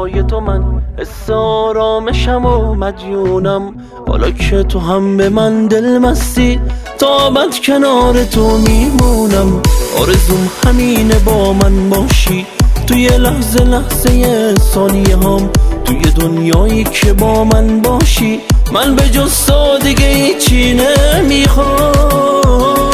چشمای تو من حس آرامشم و مدیونم. حالا که تو هم به من دل مستی تا ابد کنار تو میمونم. آرزوم همینه با من باشی توی لحظه لحظه ثانیه هم، توی دنیایی که با من باشی. من به جز تو دیگه هیچی نمیخوام.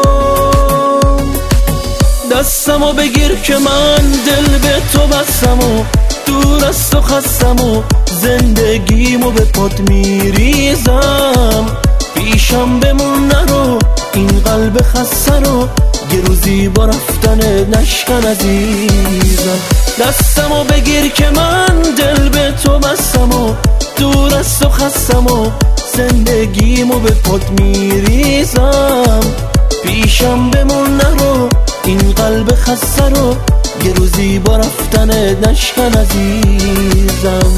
دستمو بگیر که من دل به تو بستم و دور از تو خستم و زندگیمو به پات میریزم. پیشم بمون نرو این قلب خسته رو، یه روزی با رفتن نشکن عزیزم. دستمو بگیر که من دل به تو بستم و دور از تو خستم و زندگیمو به پات میریزم. پیشم بمون نرو این قلب خسته رو، یه روزی با رفتن نشکن عزیزم.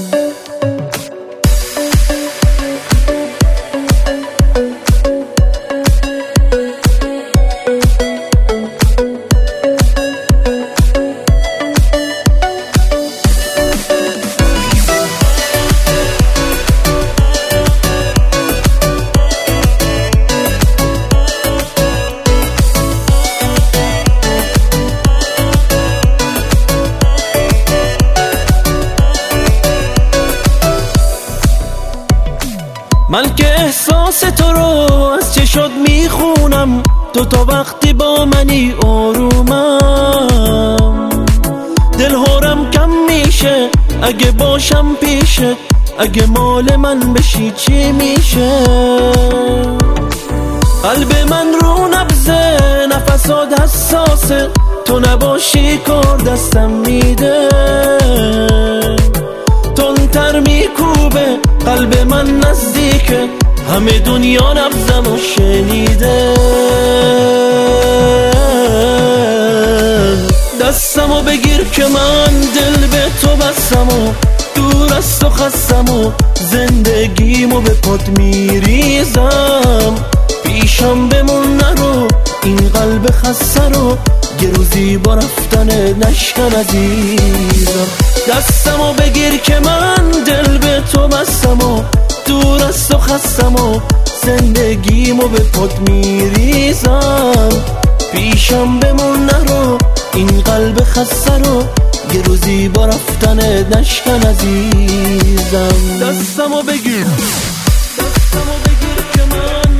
من که احساس تو رو از چشات میخونم، تو تا وقتی با منی آرومم. دل هارم کم میشه اگه باشم پیشت، اگه مال من بشی چی میشه؟ قلب من رو نبضه نفسات حساسه، تو نباشی کار دستم میده. تندتر میکوبه قلب من نزدیکه، همه دنیا نبضم و شنیده. دستمو بگیر که من دل به تو بستم و دور از تو خستم و زندگیمو به پات میریزم. پیشم بمون نرو این قلب خسته رو، یه روزی با رفتن نشکن عزیزم. دستمو بگیر که من دل به تو بستم و دور از تو خستم و زندگیمو به پات میریزم. پیشم بمون نرو این قلب خسته رو، یه روزی با رفتن نشکن عزیزم. دستمو بگیر که من